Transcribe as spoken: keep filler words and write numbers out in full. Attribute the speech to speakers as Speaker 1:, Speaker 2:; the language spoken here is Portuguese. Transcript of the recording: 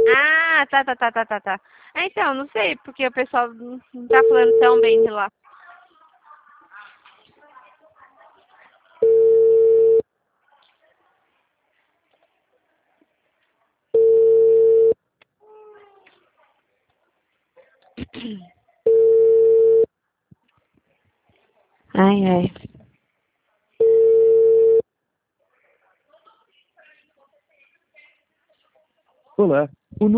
Speaker 1: Ah, tá, tá, tá, tá, tá, tá. Ah, então, não sei, porque o pessoal não não tá falando tão bem de lá. Ai, ai.
Speaker 2: Olá,